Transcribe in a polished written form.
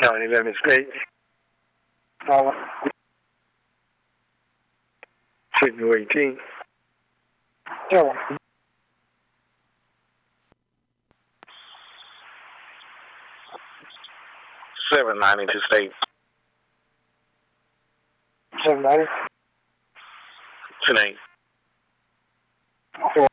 County, Lemon State. Uh, Signal 18. Yeah. 790 to state. 790. 10-8. 4